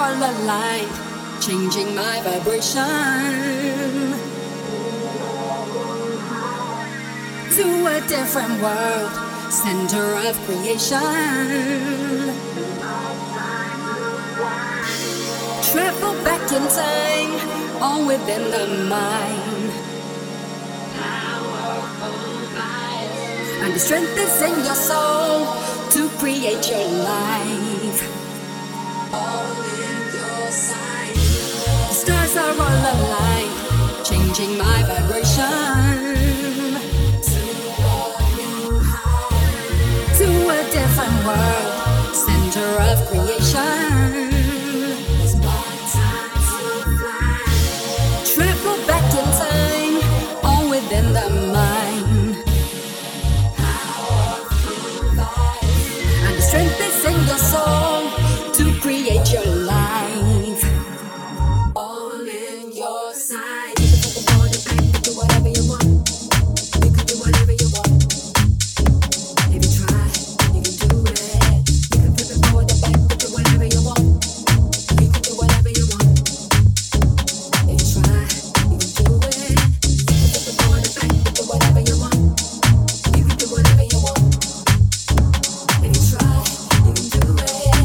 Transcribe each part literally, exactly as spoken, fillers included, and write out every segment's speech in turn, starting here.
all aligned, changing my vibration to a different world, center of creation. Travel back in time, all within the mind. And the strength is in your soul to create your life. All in your sight. The stars are all aligned, changing my vibration to a different world, center of creation. It's my time to fly. Travel back in time, all within the mind. Powerful life. And the strength is in your soul to create your life. All in your sight. You can put the ball in the bank, do whatever you want. You can do whatever you want. If you try, you can do it. You can flip it forward the back, do whatever you want. You can do whatever you want. If you try, you can do it. You can flip it forward the back, do whatever you want. You can do whatever you want. If you try, you can do it.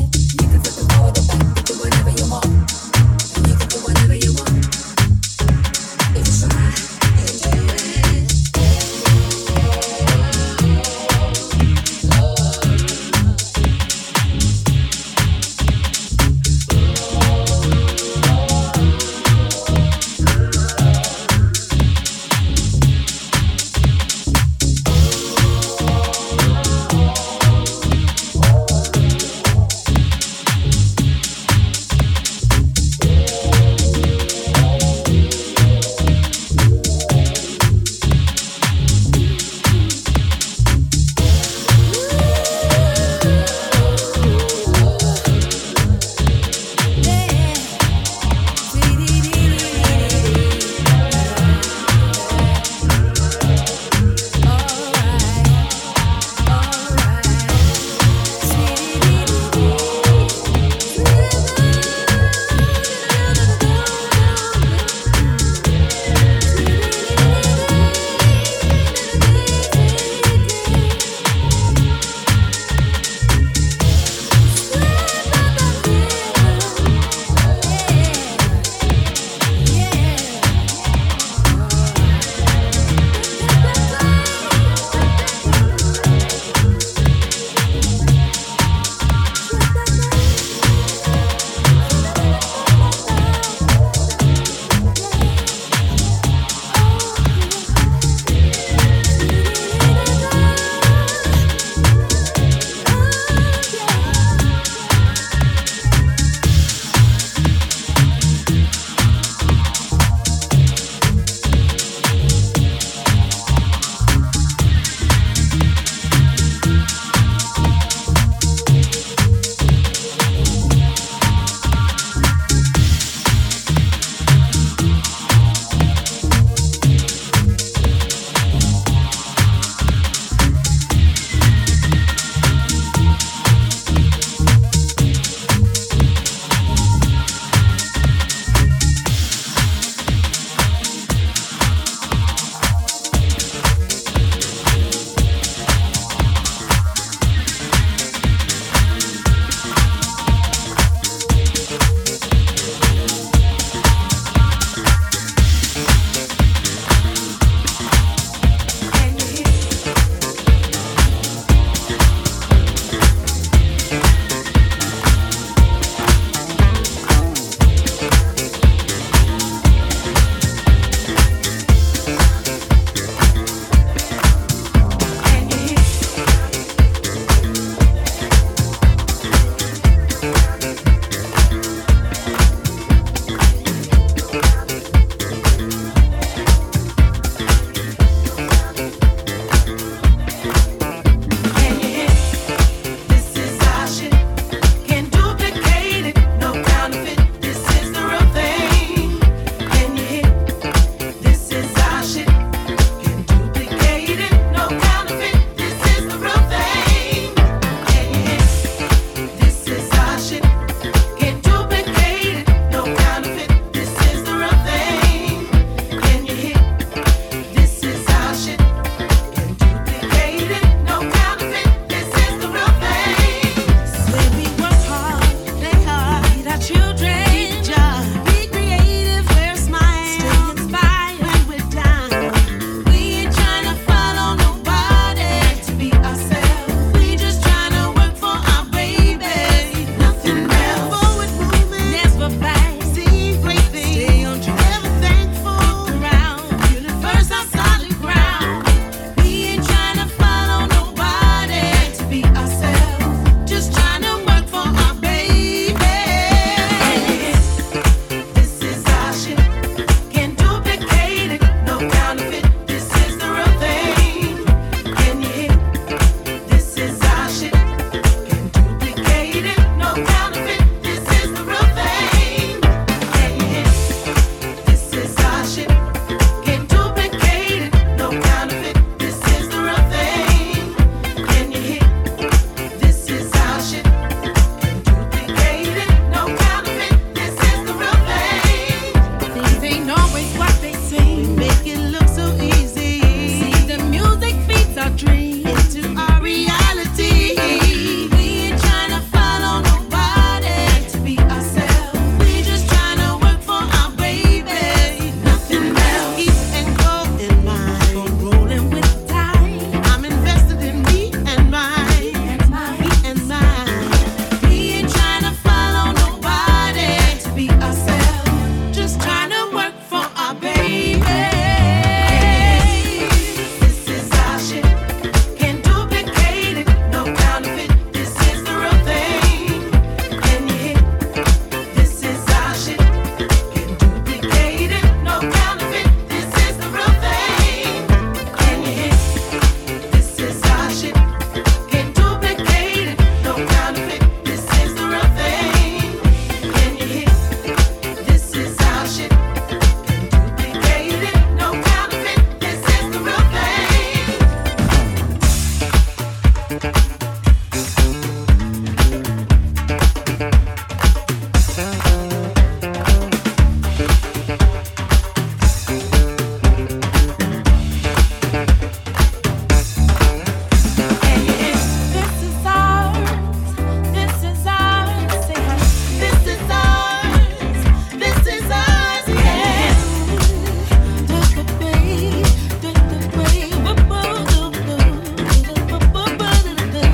This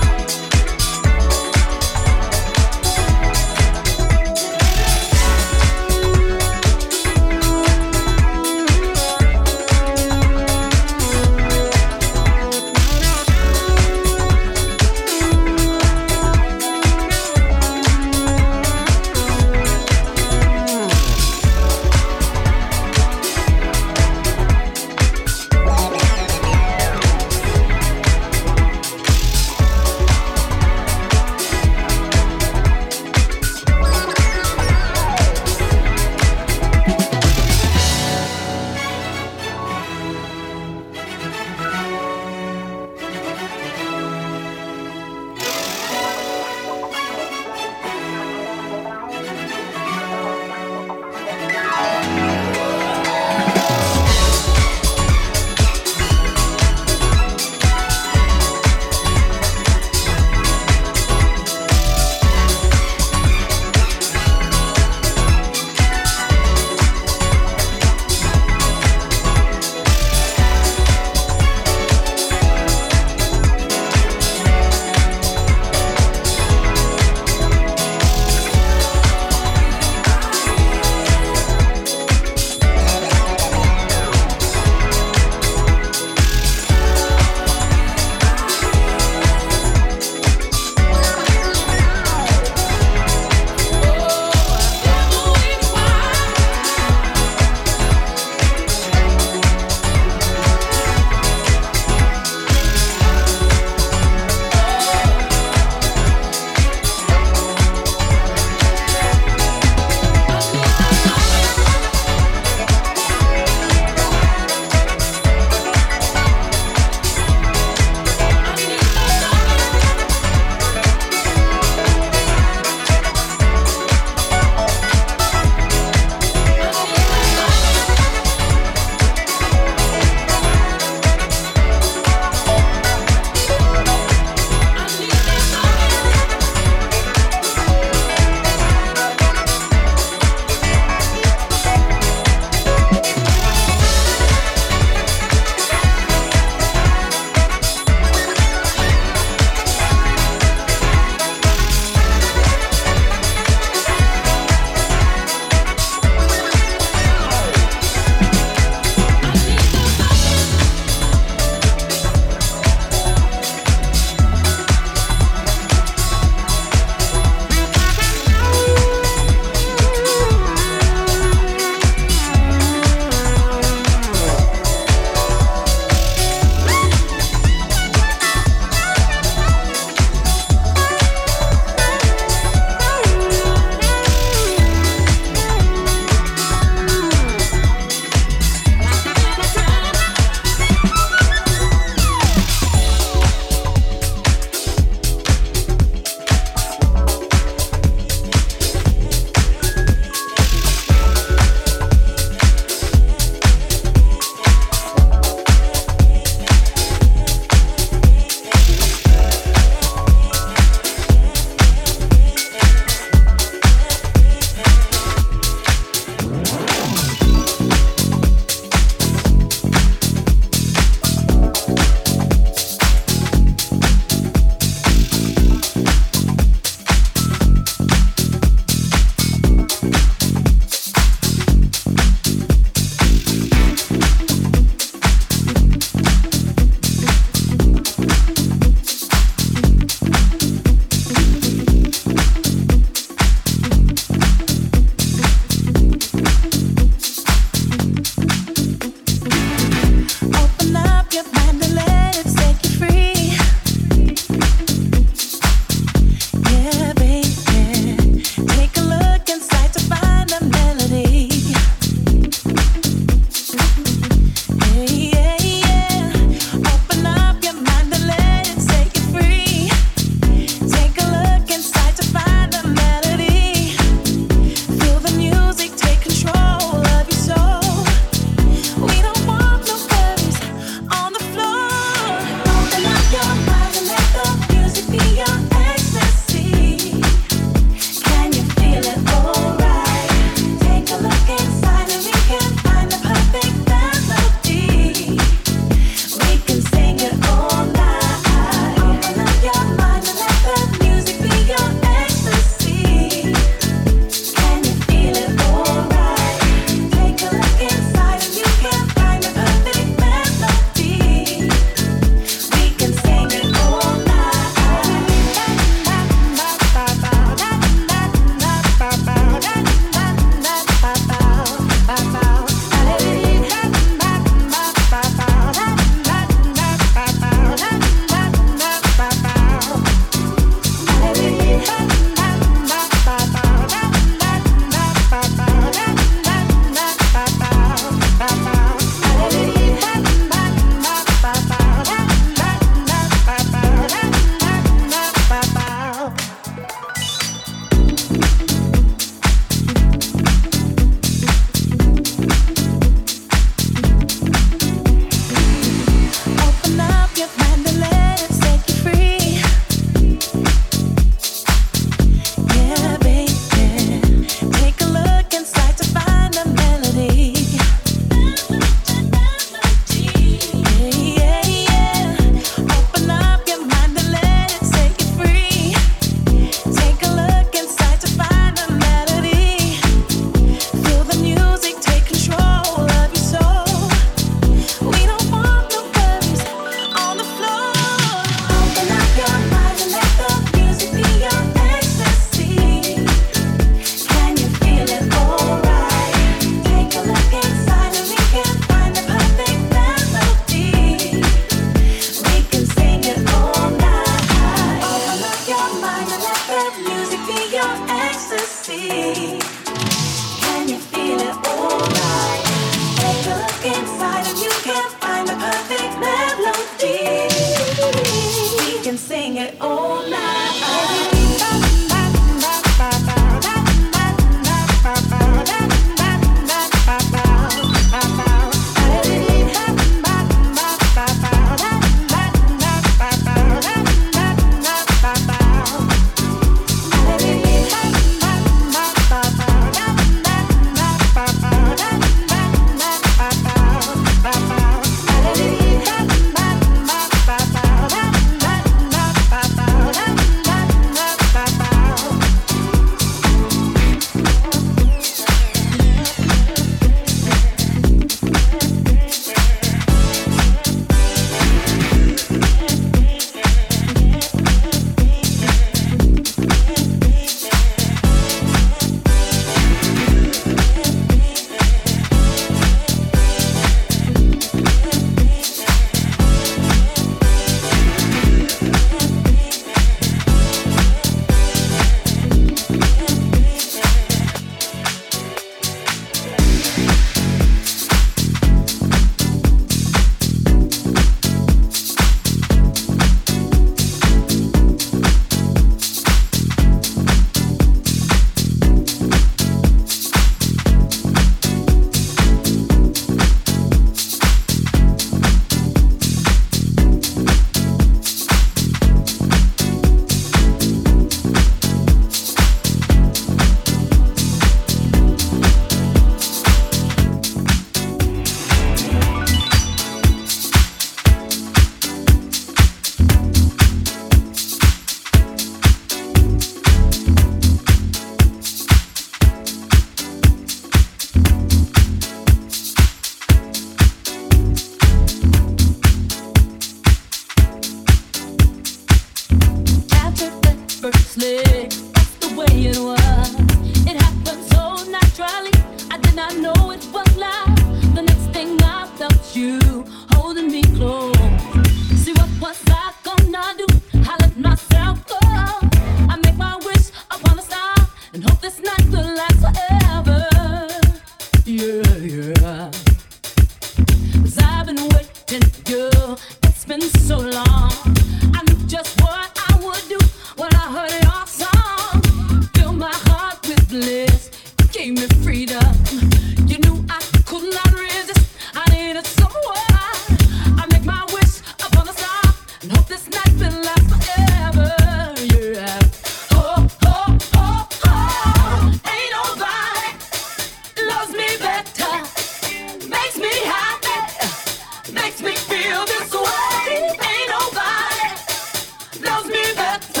know it was love. The next thing I felt you holding me close. See what was I gonna do? I let myself go. I make my wish upon a star and hope this night will last forever. Yeah, yeah. 'Cause I've been waiting for you. It's been so long. I knew just what I would do when I heard your song. Fill my heart with bliss. Gave me freedom. You knew I could not resist. I needed someone. I make my wish upon a star and hope this night will last forever. Yeah. Oh, oh, oh, oh. Ain't nobody loves me better. Makes me happy. Makes me feel this way. Ain't nobody loves me better.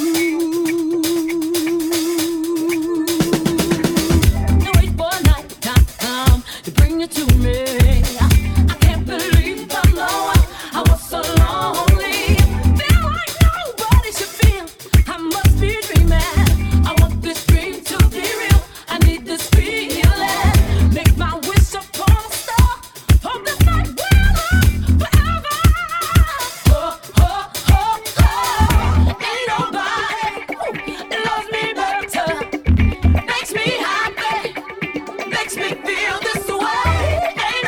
To bring you to me, I can't believe I'm the one. I was so lonely. Feel like nobody should feel. I must be dreaming. I want this dream to be real. I need this feeling. Make my wish upon a star. Hope this night will last forever. Oh, oh, oh, oh. Ain't nobody loves me better. Makes me happy. Makes me feel this way. Ain't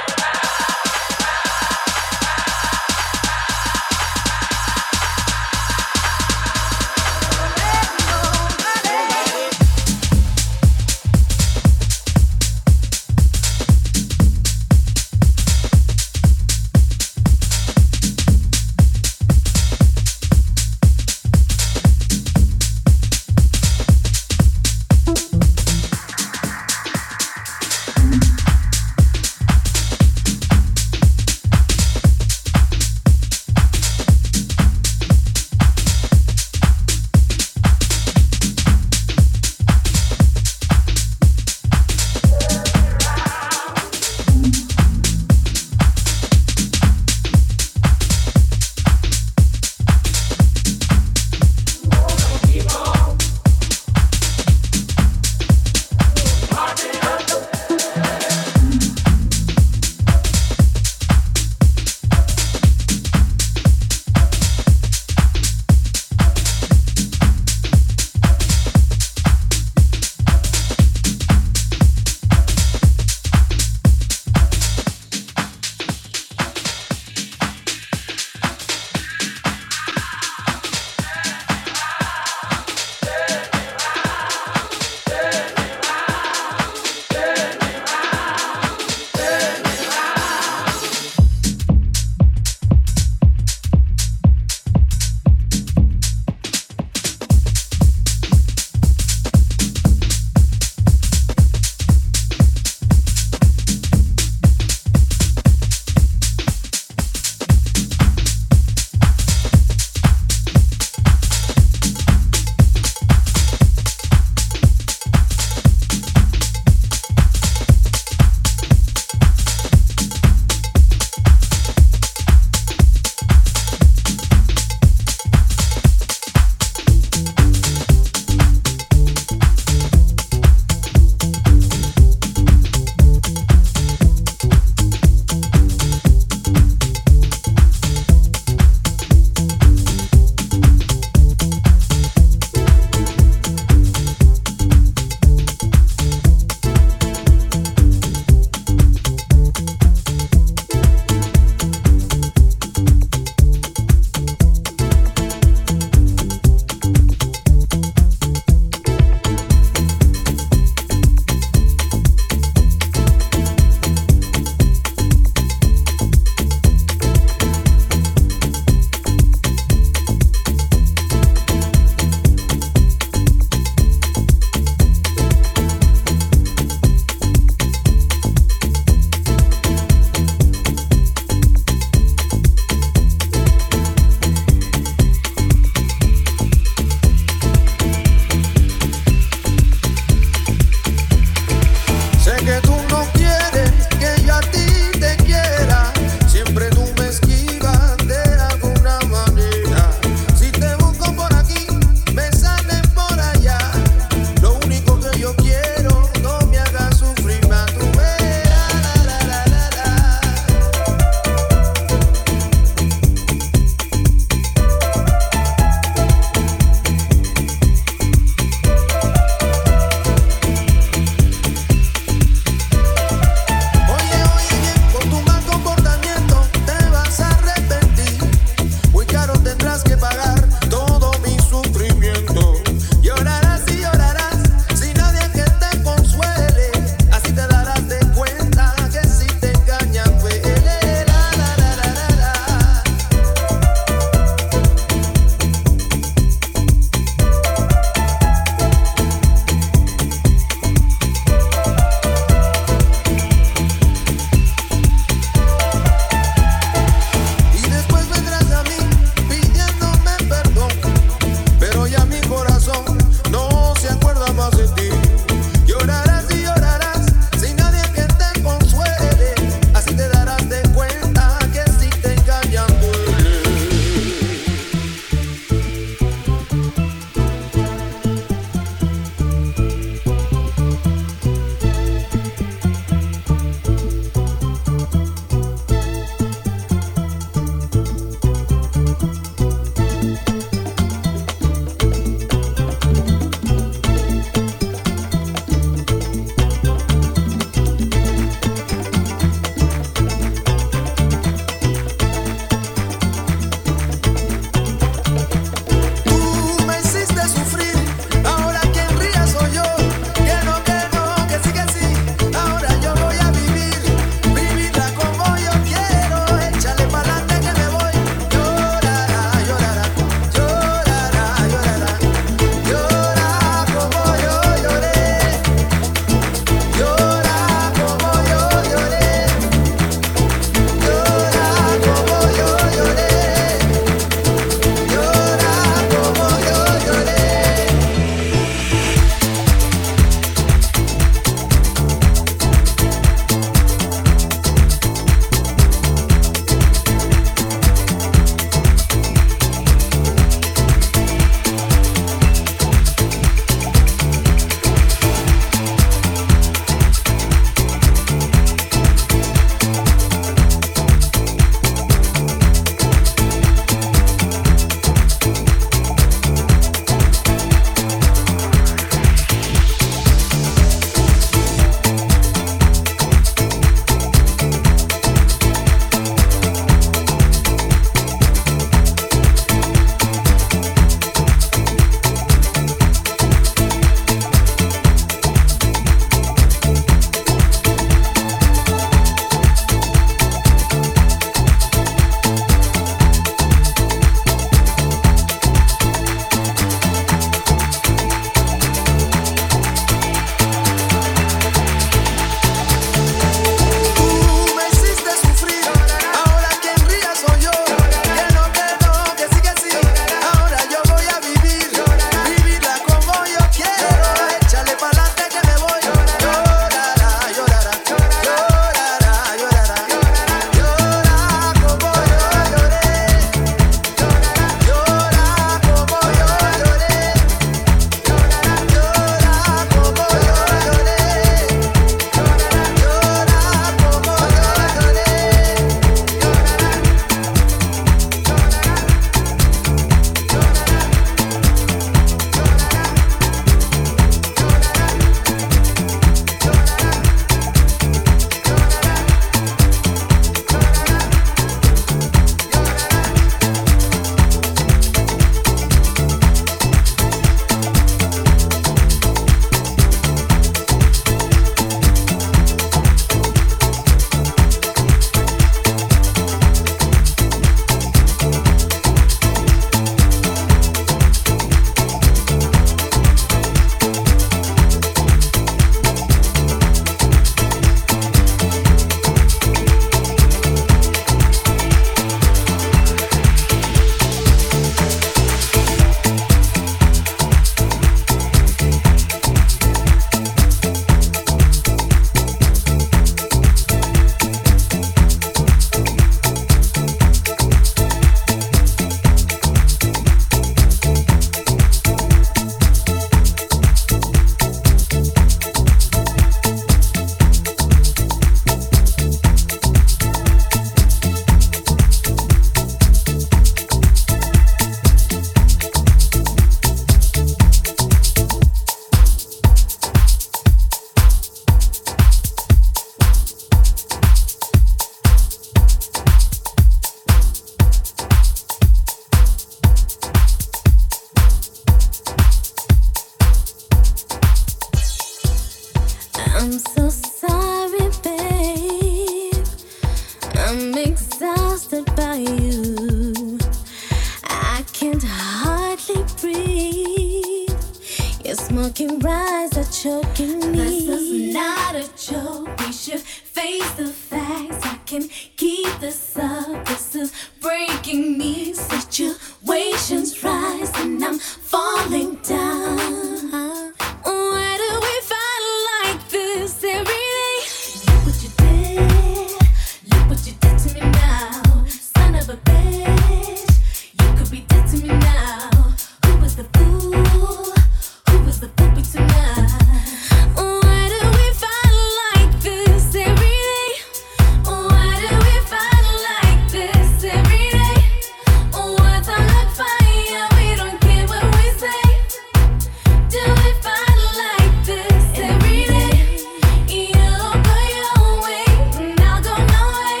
I'm so sorry, babe. I'm exhausted by you. I can't hardly breathe. Your smoking eyes are choking me. This is not a joke. We should face the facts. I can keep this up. This is breaking me. Situations rise and I'm falling down. Why do we fight like this every day? Look what you did. Look what you did to me now. Son of a bitch. You could be dead to me now. Who was the fool? Who was the puppy tonight? Why do we fight like this every day? Why do we fight like this every day? Words are like fire, we don't care what we say. Do we fight like this every day? You go your way, and I'll go my way.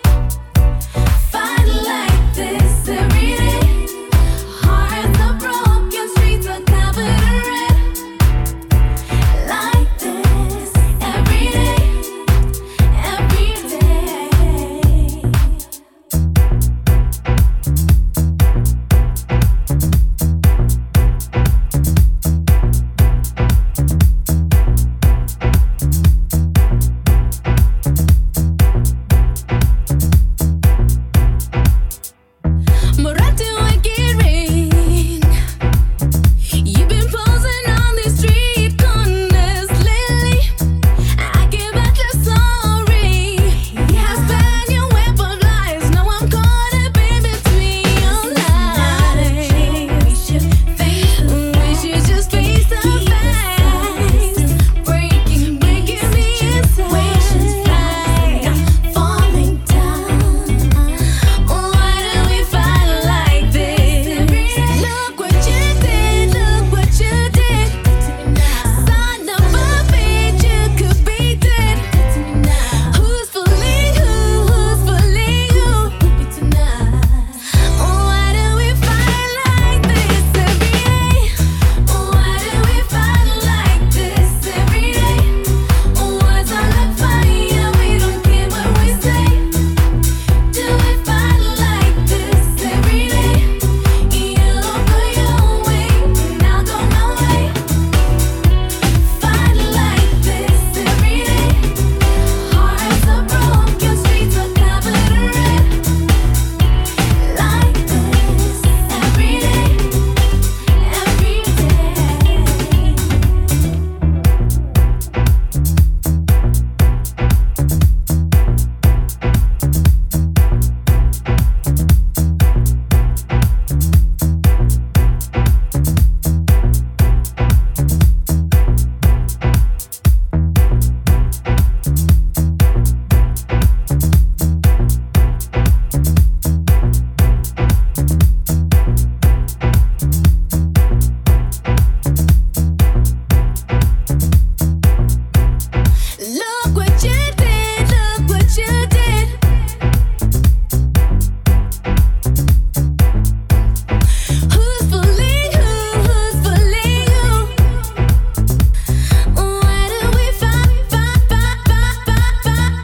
Fight like this every day. Hearts are broken, streets are covered in red. Like this every day, every day. Moratti wicked ring. You've been posing on these street corners lately. I give back your sorry. I spent your web of lies. Now I'm caught up in between your lies. We should face the We should just face the facts. Breaking, breaking me inside. I'm falling down. Why do we fight like this? Look what you did, look what you did. Son of a bitch, you could be dead. Who's fooling who? Who's fooling who? Why do we fight like this every day? Why do we fight like this every day? Words are like fire, we don't care what we say. Do we fight like this every day? You go your way, and I'll go my way. Fight like this every day. Hearts are broken, streets are covered in red. Like this every day, every Look what you did, look what you did. Who's fooling who? Who's fooling who? Why do we fight, fight, fight, fight, fight, fight?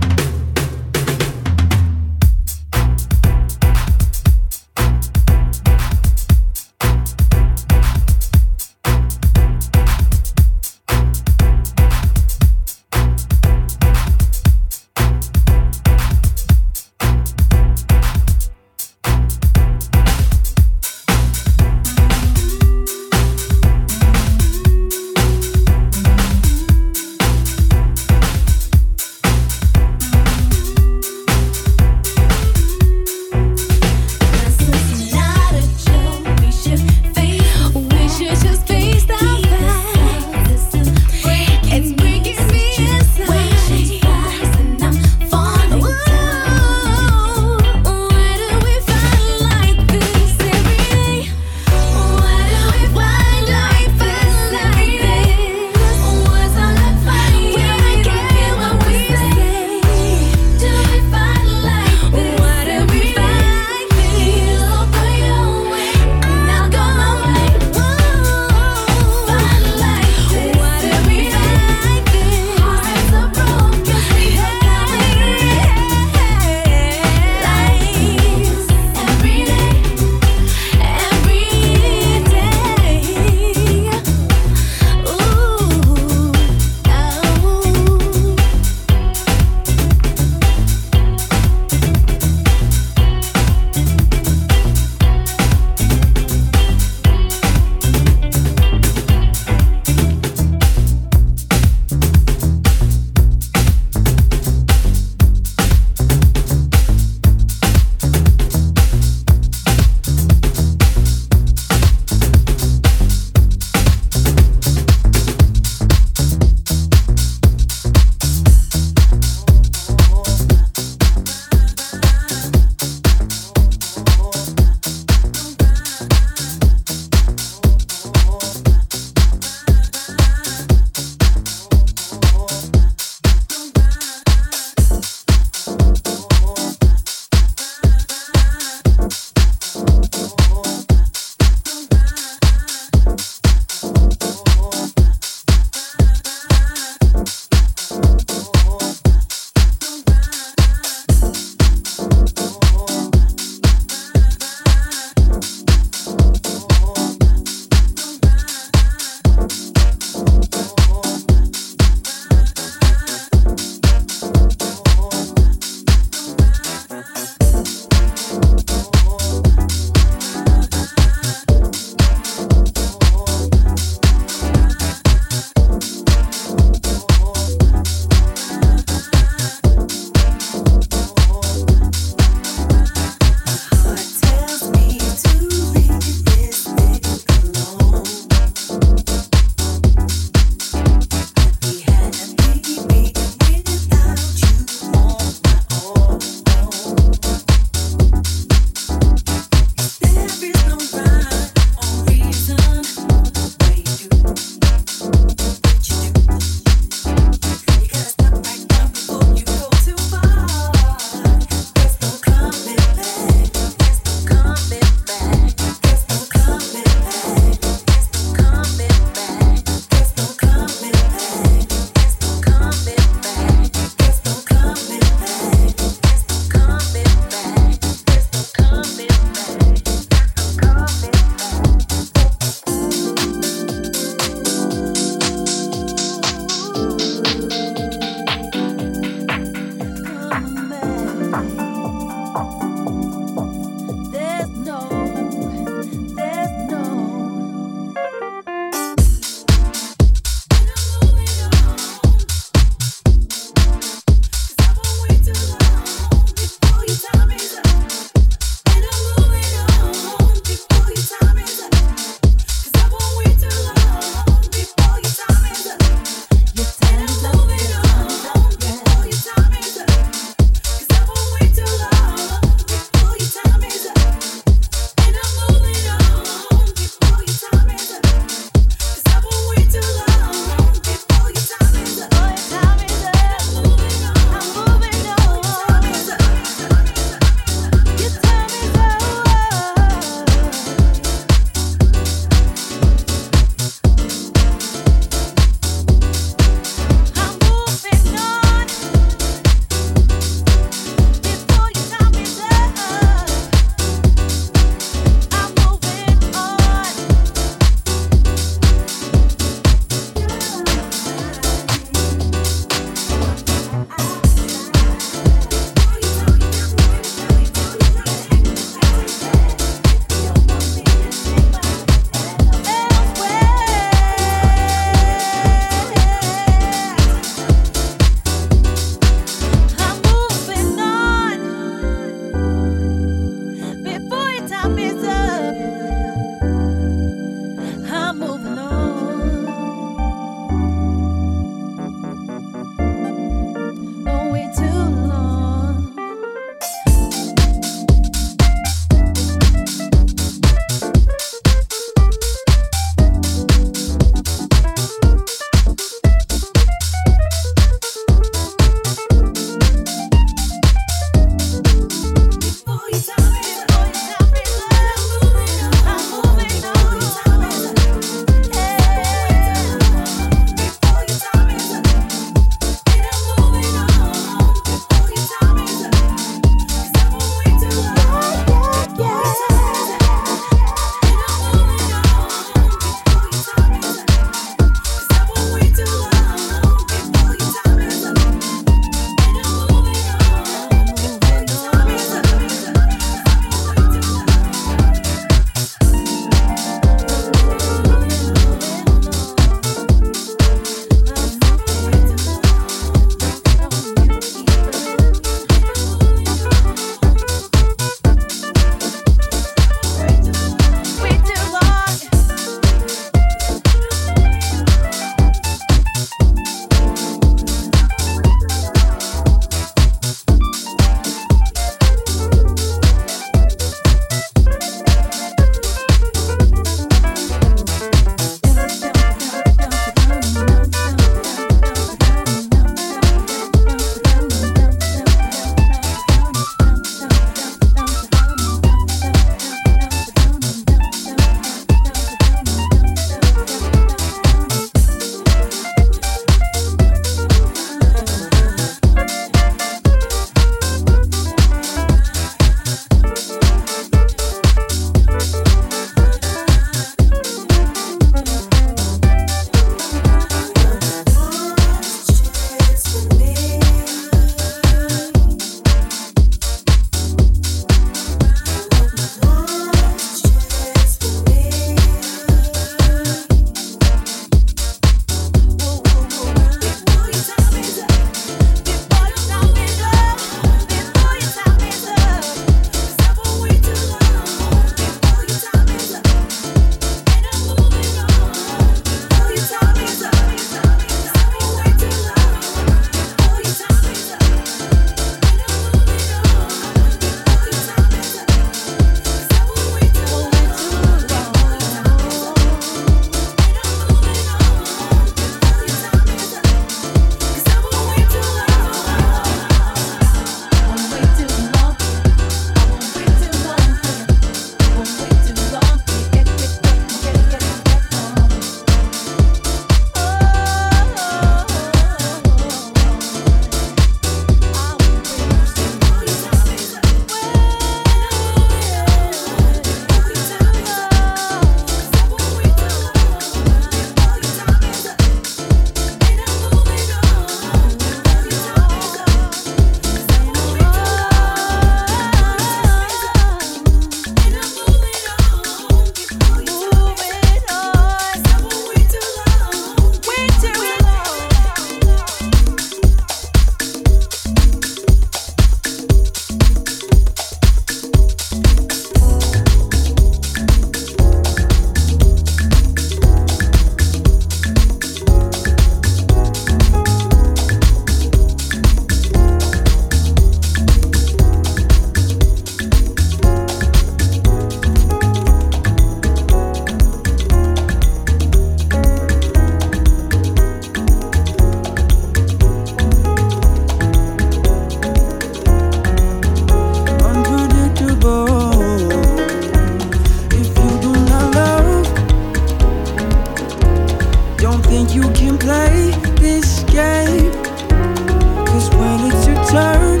escape. Cause when it's your turn,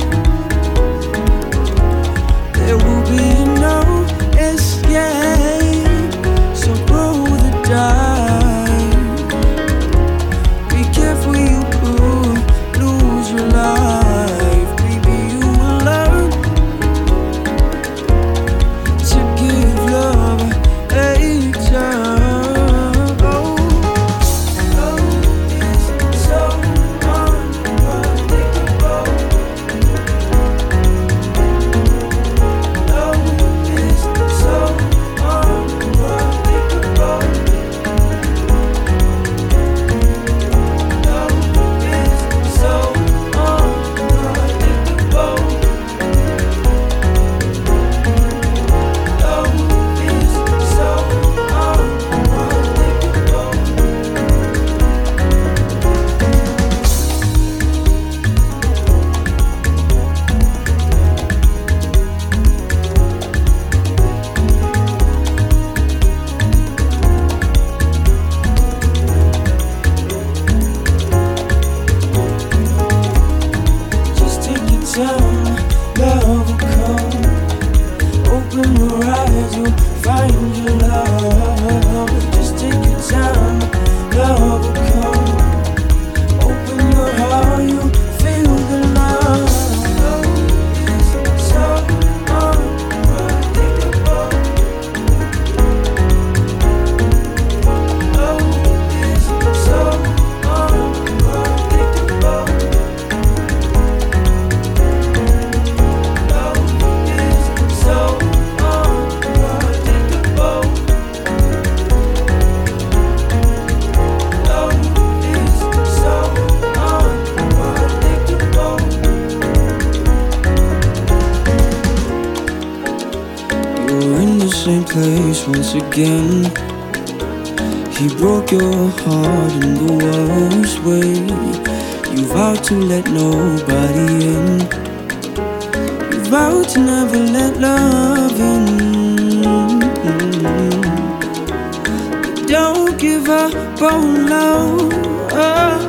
there will be no escape. So roll the dice. Be careful you could lose your life. Maybe you will learn to give love a chance. Love will come. Open your eyes, you'll find your love. Just take your time. Love will come. Open your heart, you'll feel the love. Love is so unpredictable. Love is so unpredictable. Same place once again. He broke your heart in the worst way. You vowed to let nobody in. You vowed to never let love in. But don't give up on love.